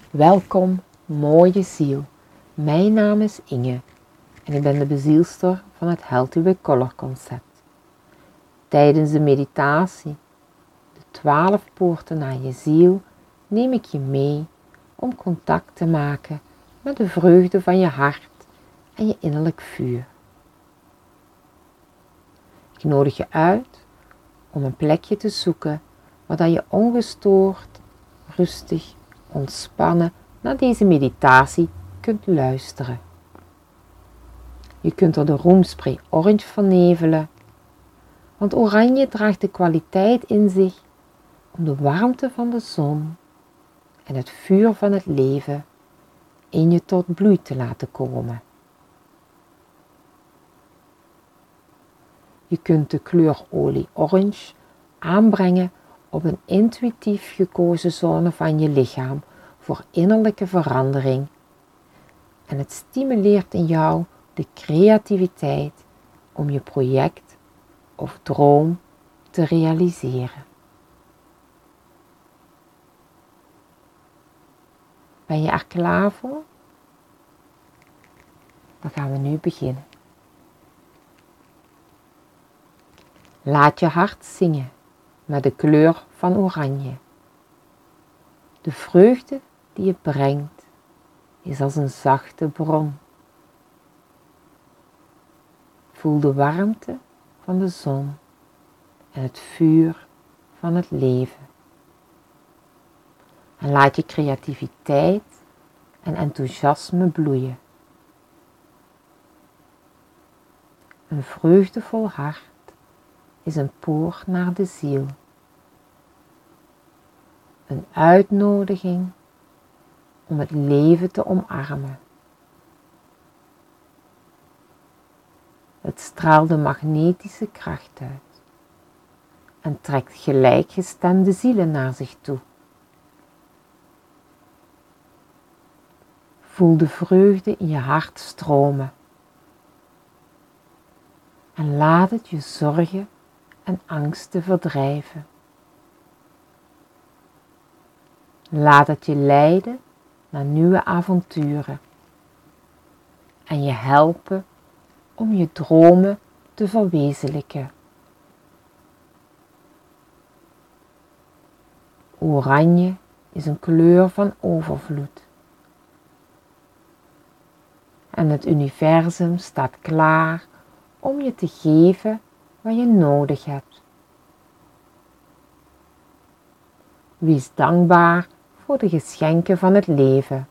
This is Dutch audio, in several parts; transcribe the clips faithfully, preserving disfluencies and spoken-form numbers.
Welkom, mooie ziel. Mijn naam is Inge en ik ben de bezielster van het Healthy with Color concept. Tijdens de meditatie, de twaalf poorten naar je ziel, neem ik je mee om contact te maken met de vreugde van je hart en je innerlijk vuur. Ik nodig je uit om een plekje te zoeken waar je ongestoord, rustig, ontspannen naar deze meditatie kunt luisteren. Je kunt er de roomspray orange vernevelen, want oranje draagt de kwaliteit in zich om de warmte van de zon en het vuur van het leven in je tot bloei te laten komen. Je kunt de kleurolie orange aanbrengen op een intuïtief gekozen zone van je lichaam voor innerlijke verandering en het stimuleert in jou de creativiteit om je project of droom te realiseren. Ben je er klaar voor? Dan gaan we nu beginnen. Laat je hart zingen met de kleur van oranje. De vreugde die het brengt is als een zachte bron. Voel de warmte van de zon en het vuur van het leven. En laat je creativiteit en enthousiasme bloeien. Een vreugdevol hart is een poort naar de ziel. Een uitnodiging om het leven te omarmen. Het straalt de magnetische kracht uit en trekt gelijkgestemde zielen naar zich toe. Voel de vreugde in je hart stromen en laat het je zorgen en angsten verdrijven. Laat het je leiden naar nieuwe avonturen en je helpen om je dromen te verwezenlijken. Oranje is een kleur van overvloed. En het universum staat klaar om je te geven wat je nodig hebt. Wees dankbaar voor de geschenken van het leven.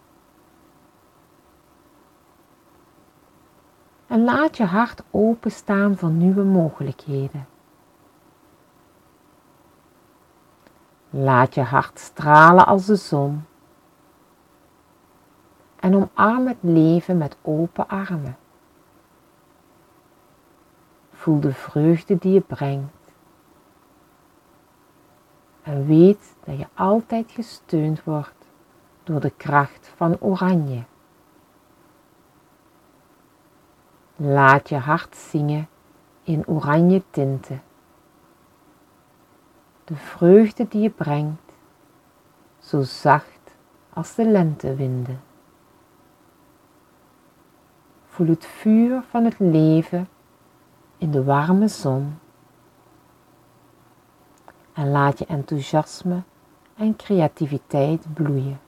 En laat je hart openstaan voor nieuwe mogelijkheden. Laat je hart stralen als de zon. En omarm het leven met open armen. Voel de vreugde die je brengt. En weet dat je altijd gesteund wordt door de kracht van oranje. Laat je hart zingen in oranje tinten. De vreugde die je brengt, zo zacht als de lentewinden. Voel het vuur van het leven in de warme zon. En laat je enthousiasme en creativiteit bloeien.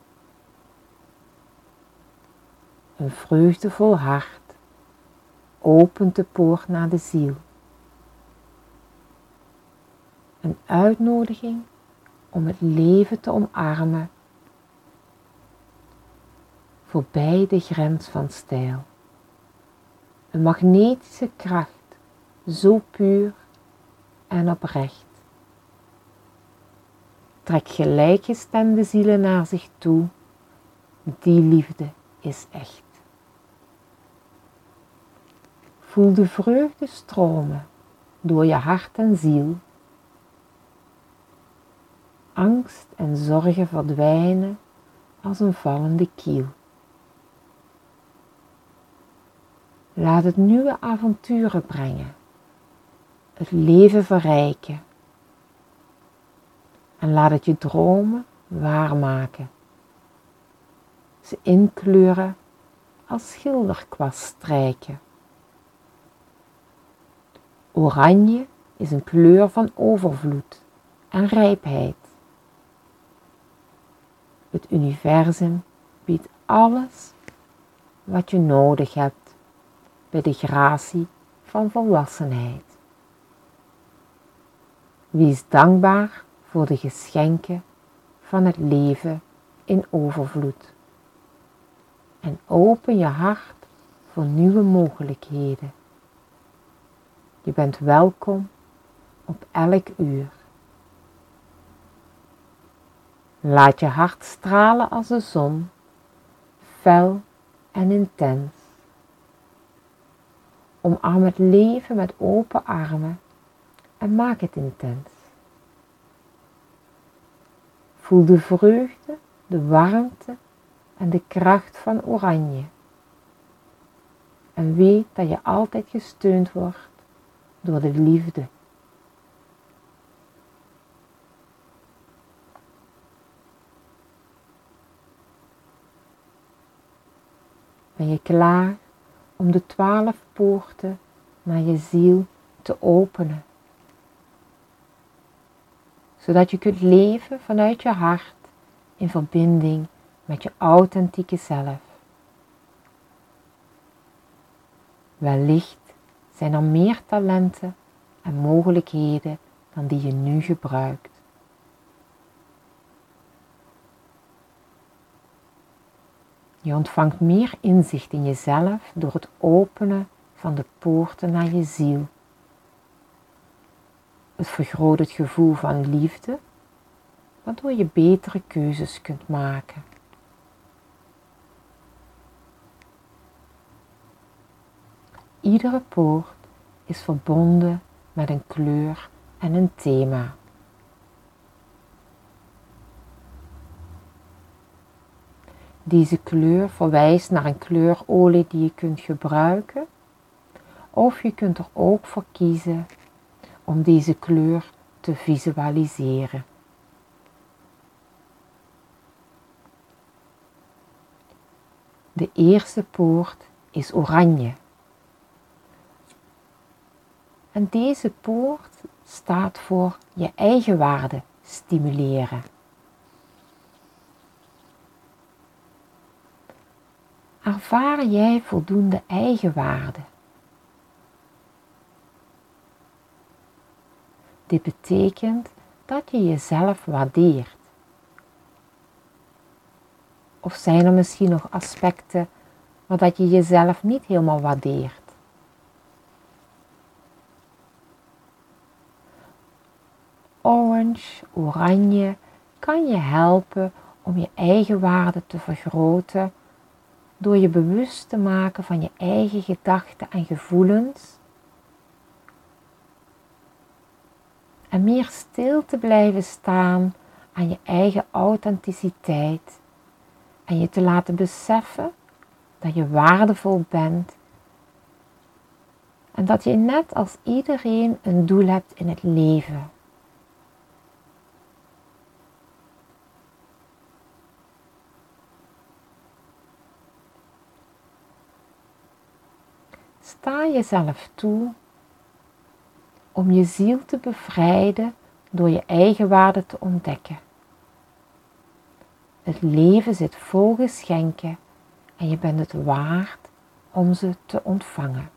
Een vreugdevol hart opent de poort naar de ziel. Een uitnodiging om het leven te omarmen, voorbij de grens van stijl. Een magnetische kracht, zo puur en oprecht. Trek gelijkgestemde zielen naar zich toe, die liefde is echt. Voel de vreugde stromen door je hart en ziel. Angst en zorgen verdwijnen als een vallende kiel. Laat het nieuwe avonturen brengen, het leven verrijken. En laat het je dromen waarmaken. ze inkleuren als schilderkwast strijken. Oranje is een kleur van overvloed en rijpheid. Het universum biedt alles wat je nodig hebt bij de gratie van volwassenheid. Wees dankbaar voor de geschenken van het leven in overvloed. En open je hart voor nieuwe mogelijkheden. Je bent welkom op elk uur. Laat je hart stralen als de zon, fel en intens. Omarm het leven met open armen en maak het intens. Voel de vreugde, de warmte en de kracht van oranje. En weet dat je altijd gesteund wordt door de liefde. Ben je klaar om de twaalf poorten naar je ziel te openen? Zodat je kunt leven vanuit je hart in verbinding met je authentieke zelf. Wellicht zijn er meer talenten en mogelijkheden dan die je nu gebruikt. Je ontvangt meer inzicht in jezelf door het openen van de poorten naar je ziel. Het vergroot het gevoel van liefde, waardoor je betere keuzes kunt maken. Iedere poort is verbonden met een kleur en een thema. Deze kleur verwijst naar een kleurolie die je kunt gebruiken, of je kunt er ook voor kiezen om deze kleur te visualiseren. De eerste poort is oranje. En deze poort staat voor je eigenwaarde stimuleren. Ervaar jij voldoende eigenwaarde? Dit betekent dat je jezelf waardeert. Of zijn er misschien nog aspecten waar dat je jezelf niet helemaal waardeert? Orange, oranje kan je helpen om je eigenwaarde te vergroten door je bewust te maken van je eigen gedachten en gevoelens en meer stil te blijven staan aan je eigen authenticiteit en je te laten beseffen dat je waardevol bent en dat je net als iedereen een doel hebt in het leven. Sta jezelf toe om je ziel te bevrijden door je eigenwaarde te ontdekken. Het leven zit vol geschenken en je bent het waard om ze te ontvangen.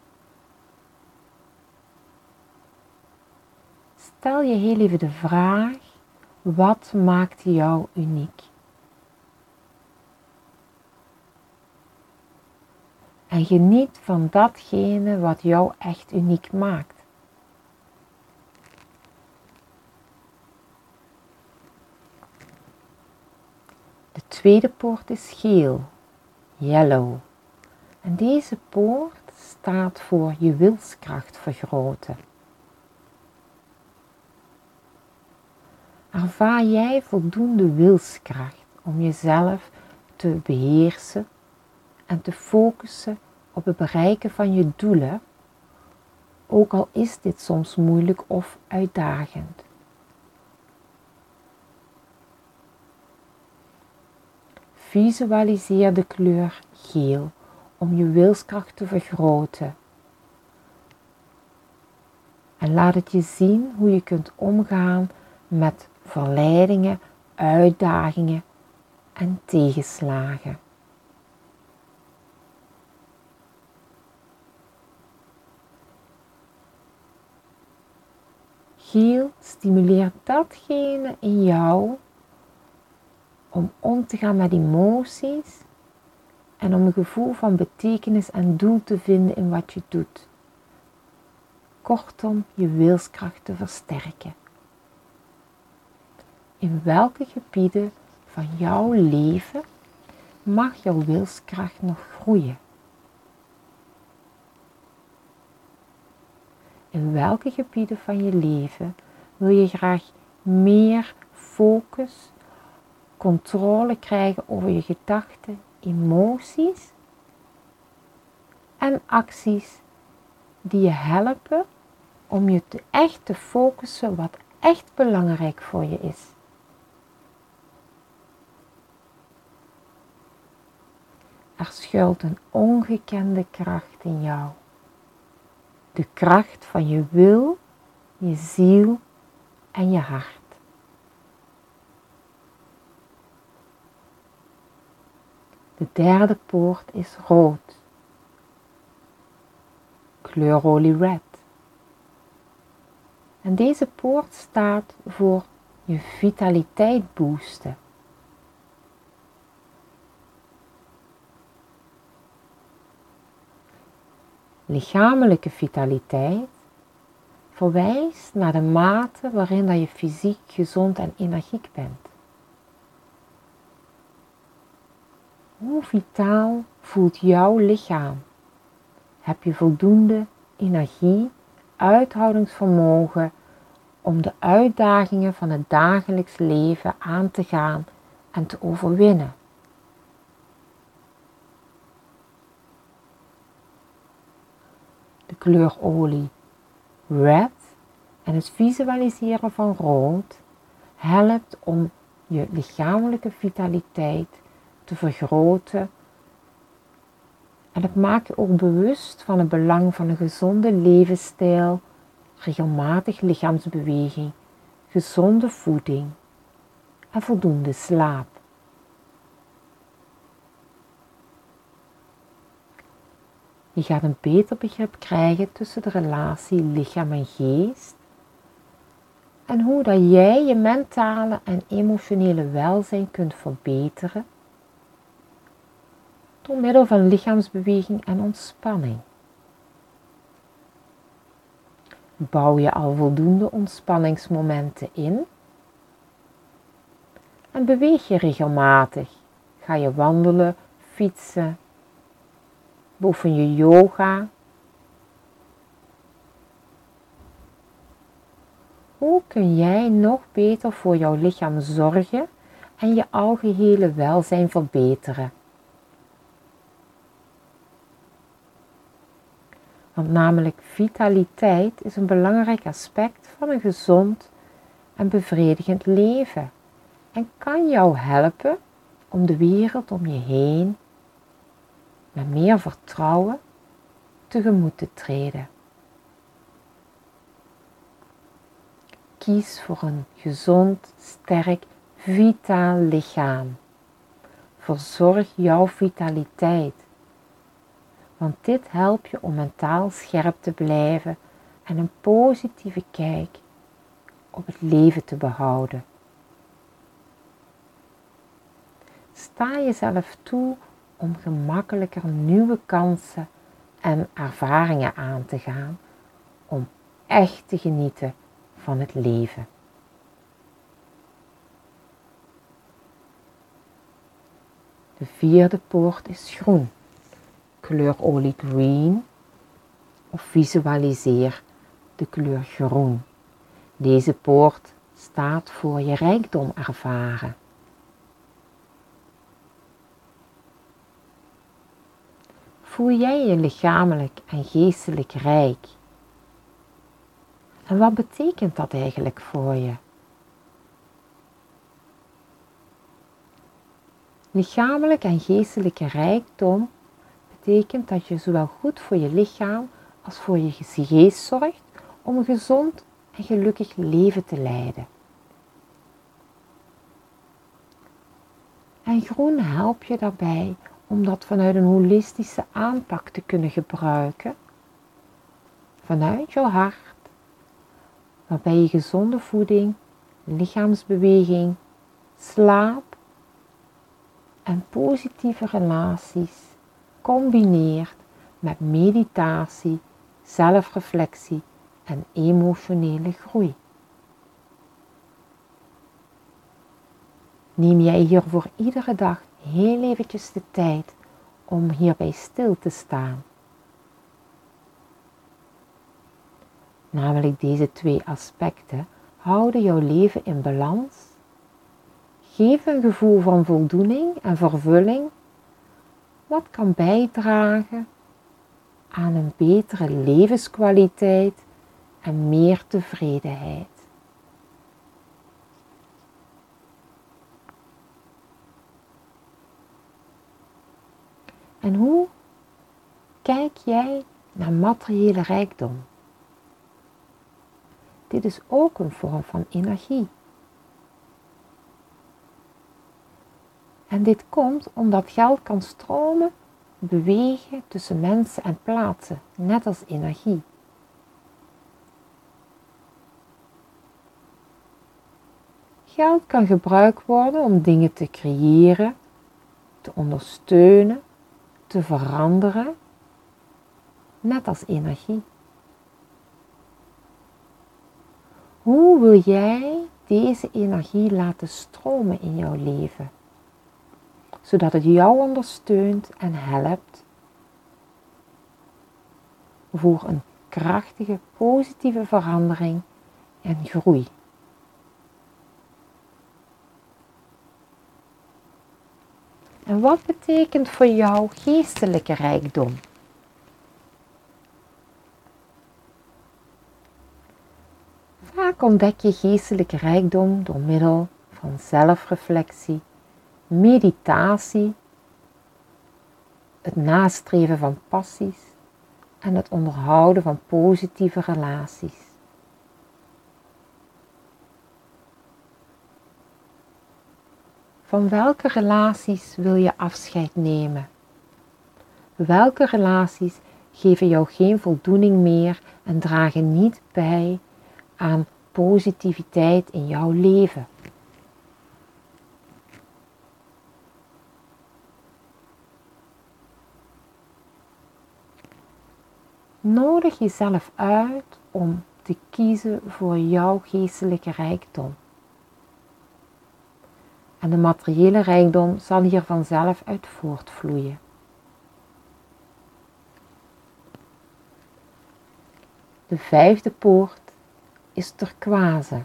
Stel je heel even de vraag, wat maakt jou uniek? En geniet van datgene wat jou echt uniek maakt. De tweede poort is geel, yellow. En deze poort staat voor je wilskracht vergroten. Ervaar jij voldoende wilskracht om jezelf te beheersen en te focussen op het bereiken van je doelen, ook al is dit soms moeilijk of uitdagend. visualiseer de kleur geel om je wilskracht te vergroten. En laat het je zien hoe je kunt omgaan met verleidingen, uitdagingen en tegenslagen. Geel stimuleert datgene in jou om om te gaan met emoties en om een gevoel van betekenis en doel te vinden in wat je doet. Kortom, je wilskracht te versterken. In welke gebieden van jouw leven mag jouw wilskracht nog groeien? In welke gebieden van je leven wil je graag meer focus, controle krijgen over je gedachten, emoties en acties die je helpen om je te echt te focussen wat echt belangrijk voor je is. Er schuilt een ongekende kracht in jou. De kracht van je wil, je ziel en je hart. De derde poort is rood. Kleurolie red. En deze poort staat voor je vitaliteit boosten. Lichamelijke vitaliteit verwijst naar de mate waarin dat je fysiek gezond en energiek bent. Hoe vitaal voelt jouw lichaam? Heb je voldoende energie, uithoudingsvermogen om de uitdagingen van het dagelijks leven aan te gaan en te overwinnen? De kleurolie red en het visualiseren van rood helpt om je lichamelijke vitaliteit te vergroten en het maakt je ook bewust van het belang van een gezonde levensstijl, regelmatig lichaamsbeweging, gezonde voeding en voldoende slaap. Je gaat een beter begrip krijgen tussen de relatie lichaam en geest en hoe dat jij je mentale en emotionele welzijn kunt verbeteren door middel van lichaamsbeweging en ontspanning. Bouw je al voldoende ontspanningsmomenten in en beweeg je regelmatig. Ga je wandelen, fietsen, beoefen je yoga. Hoe kun jij nog beter voor jouw lichaam zorgen en je algehele welzijn verbeteren? Want namelijk vitaliteit is een belangrijk aspect van een gezond en bevredigend leven en kan jou helpen om de wereld om je heen met meer vertrouwen tegemoet te treden. Kies voor een gezond, sterk, vitaal lichaam. Verzorg jouw vitaliteit. Want dit helpt je om mentaal scherp te blijven en een positieve kijk op het leven te behouden. Sta jezelf toe om gemakkelijker nieuwe kansen en ervaringen aan te gaan, om echt te genieten van het leven. De vierde poort is groen. Kleurolie green of visualiseer de kleur groen. Deze poort staat voor je rijkdom ervaren. Voel jij je lichamelijk en geestelijk rijk? En wat betekent dat eigenlijk voor je? Lichamelijke en geestelijke rijkdom betekent dat je zowel goed voor je lichaam als voor je geest zorgt om een gezond en gelukkig leven te leiden. En groen helpt je daarbij om dat vanuit een holistische aanpak te kunnen gebruiken, vanuit jouw hart, waarbij je gezonde voeding, lichaamsbeweging, slaap en positieve relaties combineert met meditatie, zelfreflectie en emotionele groei. Neem jij hiervoor iedere dag heel eventjes de tijd om hierbij stil te staan. Namelijk deze twee aspecten houden jouw leven in balans, geven een gevoel van voldoening en vervulling, wat kan bijdragen aan een betere levenskwaliteit en meer tevredenheid. En hoe kijk jij naar materiële rijkdom? Dit is ook een vorm van energie. En dit komt omdat geld kan stromen, bewegen tussen mensen en plaatsen, net als energie. Geld kan gebruikt worden om dingen te creëren, te ondersteunen, te veranderen, net als energie. Hoe wil jij deze energie laten stromen in jouw leven, zodat het jou ondersteunt en helpt voor een krachtige, positieve verandering en groei? En wat betekent voor jou geestelijke rijkdom? Vaak ontdek je geestelijke rijkdom door middel van zelfreflectie, meditatie, het nastreven van passies en het onderhouden van positieve relaties. Van welke relaties wil je afscheid nemen? Welke relaties geven jou geen voldoening meer en dragen niet bij aan positiviteit in jouw leven? Nodig jezelf uit om te kiezen voor jouw geestelijke rijkdom. En de materiële rijkdom zal hier vanzelf uit voortvloeien. De vijfde poort is turquoise.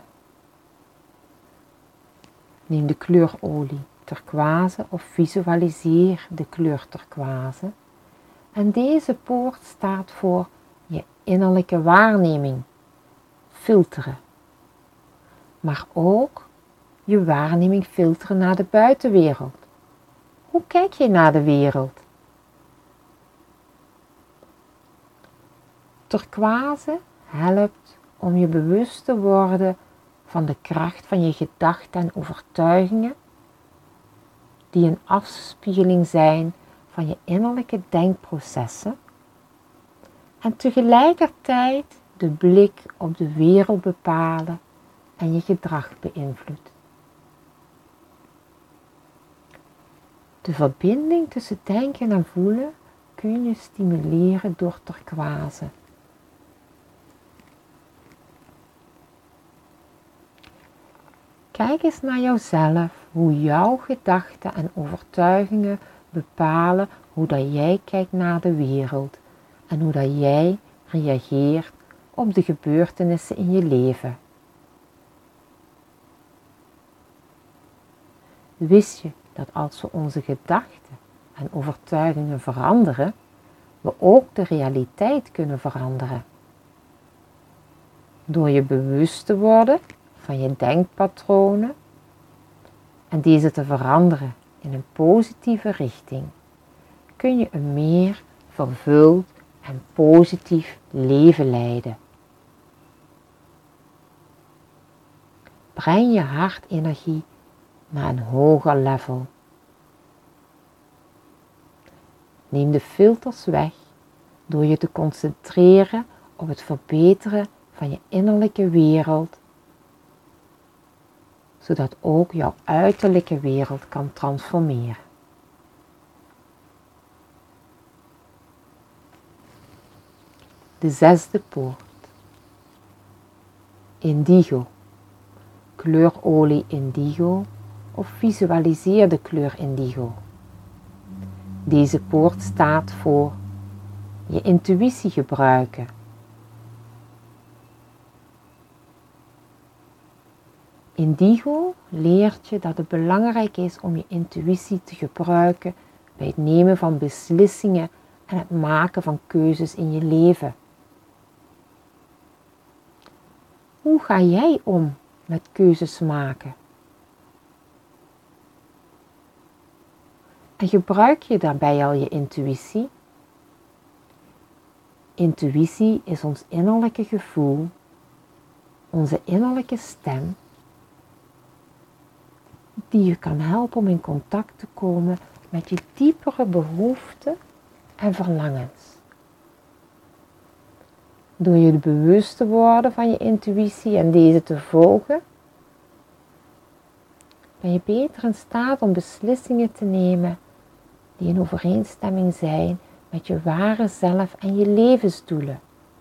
Neem de kleurolie turquoise of visualiseer de kleur turquoise. En deze poort staat voor je innerlijke waarneming, filteren. Maar ook je waarneming filteren naar de buitenwereld. Hoe kijk je naar de wereld? Turquoise helpt om je bewust te worden van de kracht van je gedachten en overtuigingen, die een afspiegeling zijn van je innerlijke denkprocessen en tegelijkertijd de blik op de wereld bepalen en je gedrag beïnvloedt. De verbinding tussen denken en voelen kun je stimuleren door turquoise. Kijk eens naar jouzelf, hoe jouw gedachten en overtuigingen bepalen hoe dat jij kijkt naar de wereld en hoe dat jij reageert op de gebeurtenissen in je leven. Wist je dat als we onze gedachten en overtuigingen veranderen, we ook de realiteit kunnen veranderen? Door je bewust te worden van je denkpatronen en deze te veranderen in een positieve richting, kun je een meer vervuld en positief leven leiden. Breng je hartenergie naar een hoger level. Neem de filters weg door je te concentreren op het verbeteren van je innerlijke wereld, zodat ook jouw uiterlijke wereld kan transformeren. De zesde poort. Indigo. Kleurolie indigo of visualiseer de kleur indigo. Deze poort staat voor je intuïtie gebruiken. Indigo leert je dat het belangrijk is om je intuïtie te gebruiken bij het nemen van beslissingen en het maken van keuzes in je leven. Hoe ga jij om met keuzes maken? En gebruik je daarbij al je intuïtie? Intuïtie is ons innerlijke gevoel, onze innerlijke stem, die je kan helpen om in contact te komen met je diepere behoeften en verlangens. Door je bewust te worden van je intuïtie en deze te volgen, ben je beter in staat om beslissingen te nemen die in overeenstemming zijn met je ware zelf en je levensdoelen.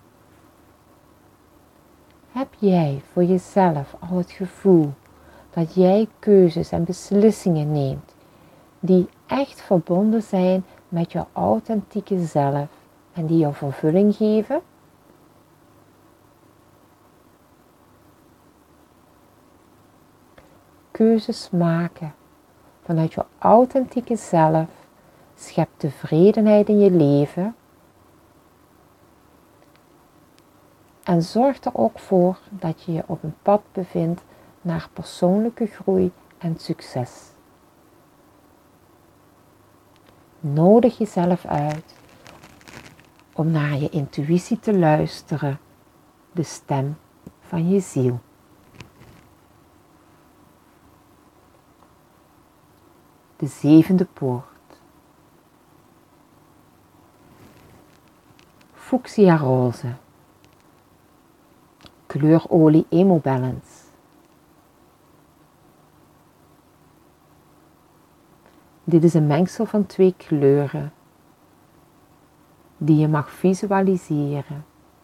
Heb jij voor jezelf al het gevoel dat jij keuzes en beslissingen neemt die echt verbonden zijn met jouw authentieke zelf en die jou vervulling geven? Keuzes maken vanuit jouw authentieke zelf schept tevredenheid in je leven en zorgt er ook voor dat je je op een pad bevindt naar persoonlijke groei en succes. Nodig jezelf uit om naar je intuïtie te luisteren, de stem van je ziel. De zevende poort. Fuchsia roze. Kleurolie Emobalance. Dit is een mengsel van twee kleuren die je mag visualiseren.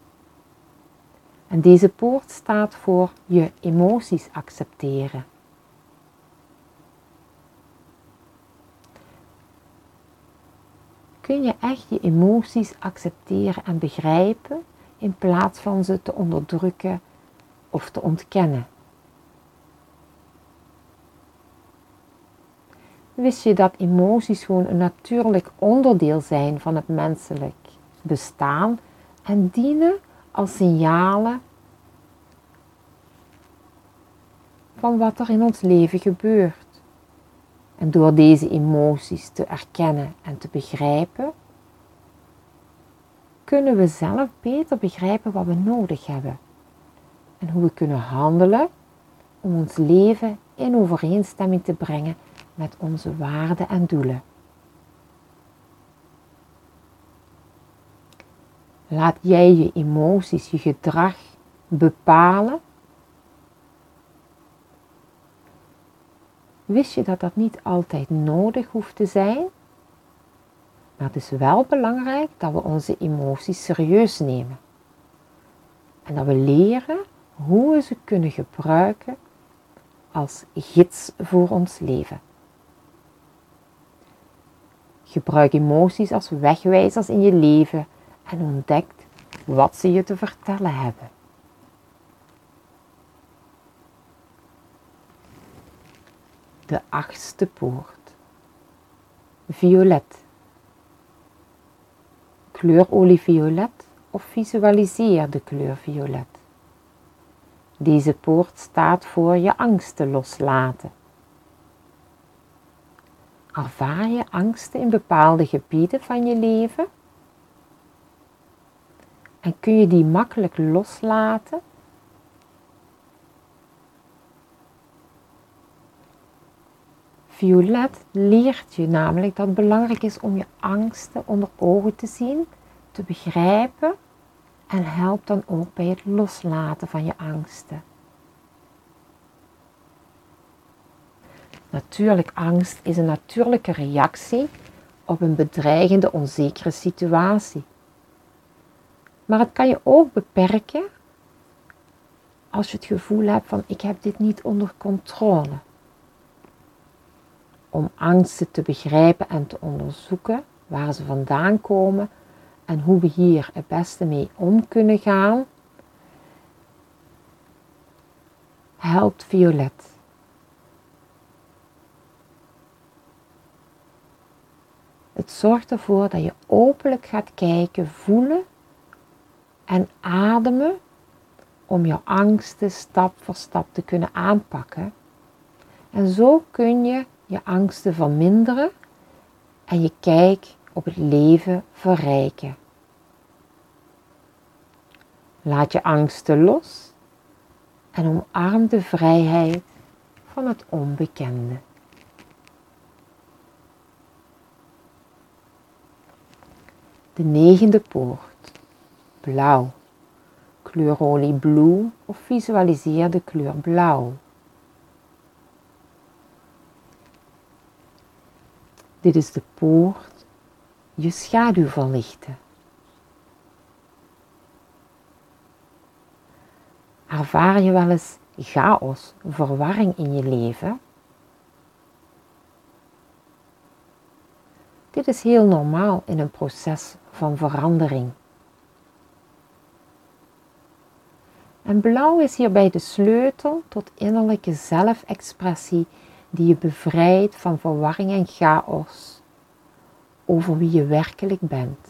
En deze poort staat voor je emoties accepteren. Kun je echt je emoties accepteren en begrijpen in plaats van ze te onderdrukken of te ontkennen? Wist je dat emoties gewoon een natuurlijk onderdeel zijn van het menselijk bestaan en dienen als signalen van wat er in ons leven gebeurt? En door deze emoties te erkennen en te begrijpen, kunnen we zelf beter begrijpen wat we nodig hebben en hoe we kunnen handelen om ons leven in overeenstemming te brengen met onze waarden en doelen. Laat jij je emoties, je gedrag bepalen? Wist je dat dat niet altijd nodig hoeft te zijn? Maar het is wel belangrijk dat we onze emoties serieus nemen. En dat we leren hoe we ze kunnen gebruiken als gids voor ons leven. Gebruik emoties als wegwijzers in je leven en ontdek wat ze je te vertellen hebben. De achtste poort. Violet. Kleurolie violet of visualiseer de kleur violet. Deze poort staat voor je angsten loslaten. Ervaar je angsten in bepaalde gebieden van je leven? En kun je die makkelijk loslaten? Violet leert je namelijk dat het belangrijk is om je angsten onder ogen te zien, te begrijpen en helpt dan ook bij het loslaten van je angsten. Natuurlijk, angst is een natuurlijke reactie op een bedreigende, onzekere situatie. Maar het kan je ook beperken als je het gevoel hebt van ik heb dit niet onder controle. Om angsten te begrijpen en te onderzoeken waar ze vandaan komen en hoe we hier het beste mee om kunnen gaan, helpt Violet. Het zorgt ervoor dat je openlijk gaat kijken, voelen en ademen om jouw angsten stap voor stap te kunnen aanpakken. En zo kun je je angsten verminderen en je kijk op het leven verrijken. Laat je angsten los en omarm de vrijheid van het onbekende. De negende poort, blauw. Kleurolie Blue of visualiseer de kleur blauw. Dit is de poort, je schaduw verlichten. Ervaar je wel eens chaos, verwarring in je leven? Dit is heel normaal in een proces van verandering. En blauw is hierbij de sleutel tot innerlijke zelfexpressie die je bevrijdt van verwarring en chaos over wie je werkelijk bent.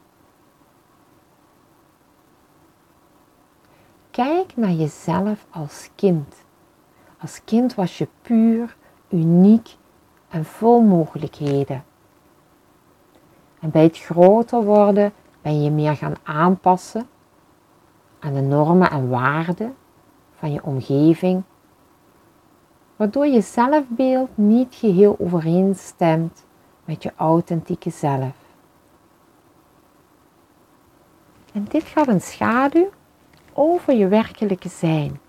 Kijk naar jezelf als kind. Als kind was je puur, uniek en vol mogelijkheden. En bij het groter worden ben je meer gaan aanpassen aan de normen en waarden van je omgeving, waardoor je zelfbeeld niet geheel overeenstemt met je authentieke zelf. En dit gaf een schaduw over je werkelijke zijn.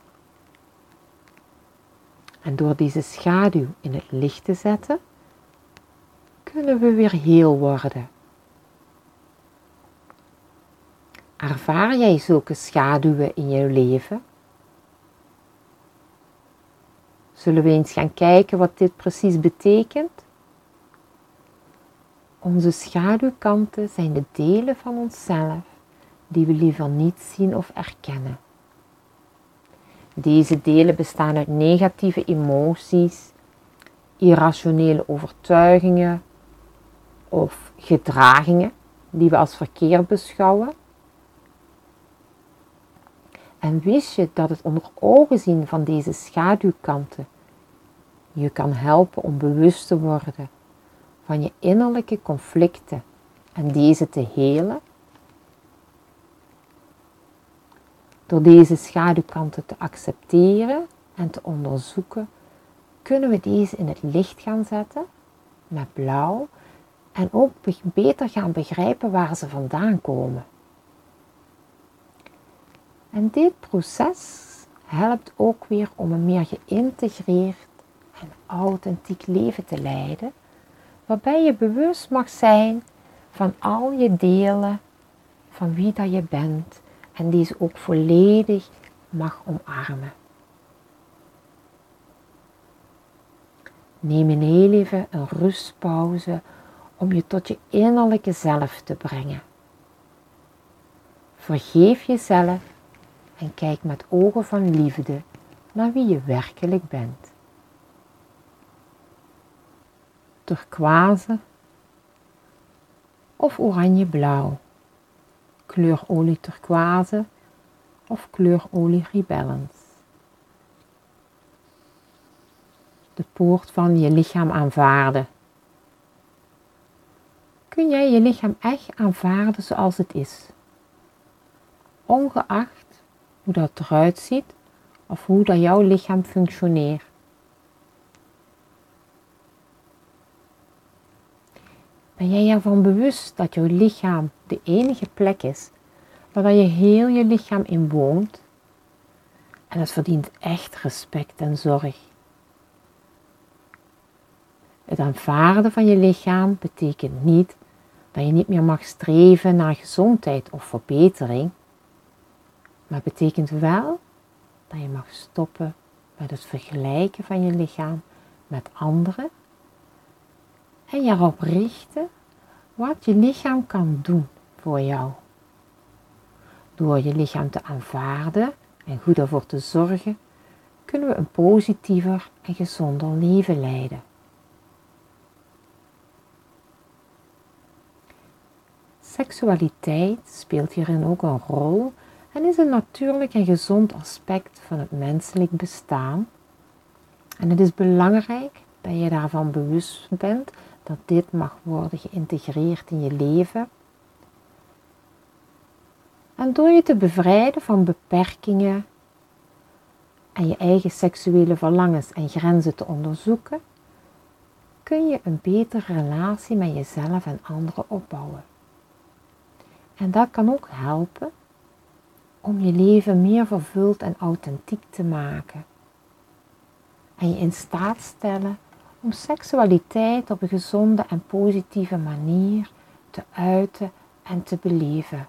En door deze schaduw in het licht te zetten, kunnen we weer heel worden. Ervaar jij zulke schaduwen in je leven? Zullen we eens gaan kijken wat dit precies betekent? Onze schaduwkanten zijn de delen van onszelf die we liever niet zien of erkennen. Deze delen bestaan uit negatieve emoties, irrationele overtuigingen of gedragingen die we als verkeerd beschouwen. En wist je dat het onder ogen zien van deze schaduwkanten je kan helpen om bewust te worden van je innerlijke conflicten en deze te helen? Door deze schaduwkanten te accepteren en te onderzoeken, kunnen we deze in het licht gaan zetten met blauw en ook beter gaan begrijpen waar ze vandaan komen. En dit proces helpt ook weer om een meer geïntegreerd en authentiek leven te leiden, waarbij je bewust mag zijn van al je delen van wie dat je bent en deze ook volledig mag omarmen. Neem een heel even een rustpauze om je tot je innerlijke zelf te brengen. Vergeef jezelf en kijk met ogen van liefde naar wie je werkelijk bent. Turquoise of oranje-blauw, kleurolie turquoise of kleurolie rebalance. De poort van je lichaam aanvaarden. kun jij je lichaam echt aanvaarden zoals het is. Ongeacht hoe dat eruit ziet of hoe dat jouw lichaam functioneert. Ben jij ervan bewust dat jouw lichaam de enige plek is waar je heel je lichaam in woont? En het verdient echt respect en zorg. Het aanvaarden van je lichaam betekent niet dat je niet meer mag streven naar gezondheid of verbetering, maar het betekent wel dat je mag stoppen met het vergelijken van je lichaam met anderen en je erop richten wat je lichaam kan doen voor jou. Door je lichaam te aanvaarden en goed ervoor te zorgen, kunnen we een positiever en gezonder leven leiden. Seksualiteit speelt hierin ook een rol en is een natuurlijk en gezond aspect van het menselijk bestaan. En het is belangrijk dat je daarvan bewust bent dat dit mag worden geïntegreerd in je leven. En door je te bevrijden van beperkingen en je eigen seksuele verlangens en grenzen te onderzoeken, kun je een betere relatie met jezelf en anderen opbouwen. En dat kan ook helpen om je leven meer vervuld en authentiek te maken. En je in staat stellen om seksualiteit op een gezonde en positieve manier te uiten en te beleven.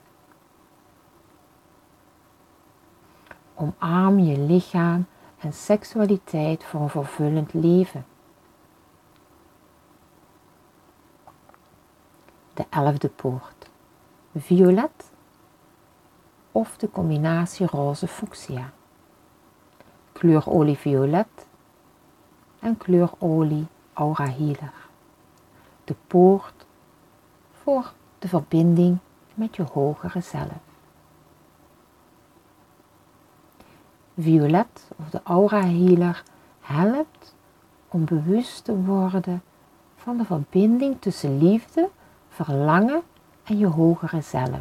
Omarm je lichaam en seksualiteit voor een vervullend leven. De elfde poort. Violet of de combinatie roze fuchsia. Kleurolie violet en kleurolie aura healer. De poort voor de verbinding met je hogere zelf. Violet of de aura healer helpt om bewust te worden van de verbinding tussen liefde, verlangen en je hogere zelf.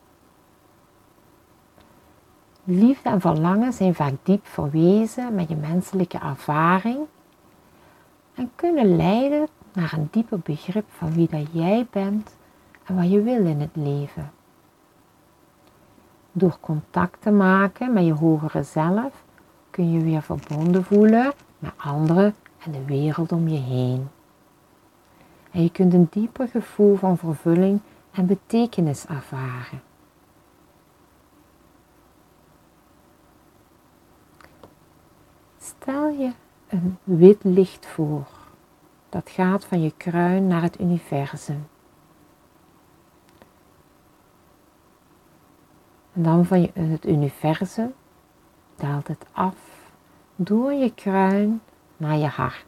Liefde en verlangen zijn vaak diep verwezen met je menselijke ervaring en kunnen leiden naar een dieper begrip van wie dat jij bent en wat je wil in het leven. Door contact te maken met je hogere zelf kun je weer verbonden voelen met anderen en de wereld om je heen. En je kunt een dieper gevoel van vervulling en betekenis ervaren. Stel je een wit licht voor, dat gaat van je kruin naar het universum. En dan van je, het universum daalt het af door je kruin naar je hart.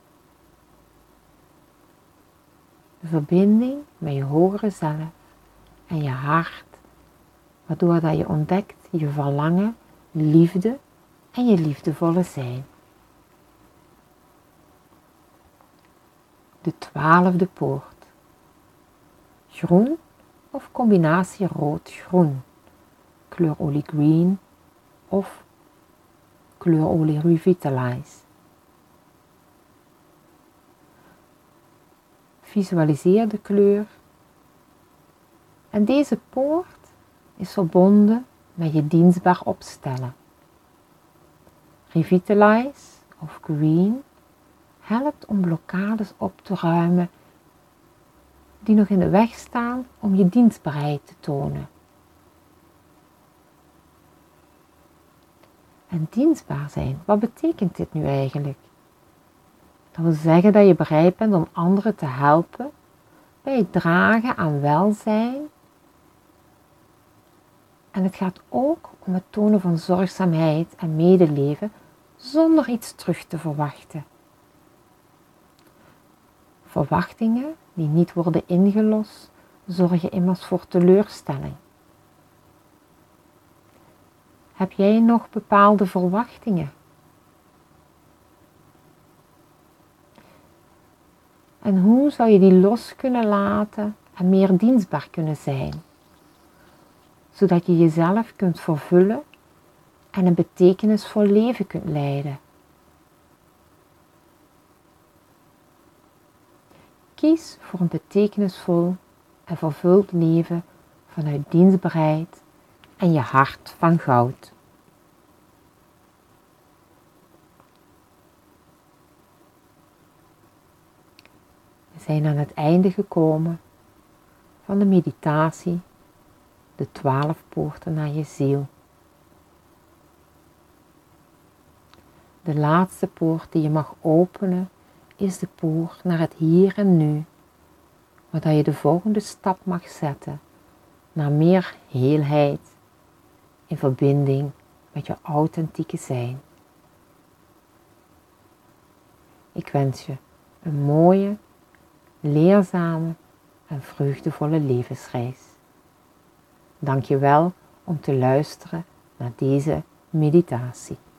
De verbinding met je hogere zelf en je hart, waardoor dat je ontdekt je verlangen, liefde en je liefdevolle zijn. De twaalfde poort. Groen of combinatie rood-groen. Kleurolie green of kleurolie revitalize. Visualiseer de kleur. En deze poort is verbonden met je dienstbaar opstellen. Revitalize of green helpt om blokkades op te ruimen die nog in de weg staan om je dienstbaarheid te tonen. En dienstbaar zijn, wat betekent dit nu eigenlijk? Dat wil zeggen dat je bereid bent om anderen te helpen bij het dragen aan welzijn. En het gaat ook om het tonen van zorgzaamheid en medeleven zonder iets terug te verwachten. Verwachtingen die niet worden ingelost zorgen immers voor teleurstelling. Heb jij nog bepaalde verwachtingen? En hoe zou je die los kunnen laten en meer dienstbaar kunnen zijn, zodat je jezelf kunt vervullen en een betekenisvol leven kunt leiden. Kies voor een betekenisvol en vervuld leven vanuit dienstbaarheid en je hart van goud. We zijn aan het einde gekomen van de meditatie, de twaalf poorten naar je ziel. De laatste poort die je mag openen is de poort naar het hier en nu, waar je de volgende stap mag zetten naar meer heelheid in verbinding met je authentieke zijn. Ik wens je een mooie, leerzame en vreugdevolle levensreis. Dank je wel om te luisteren naar deze meditatie.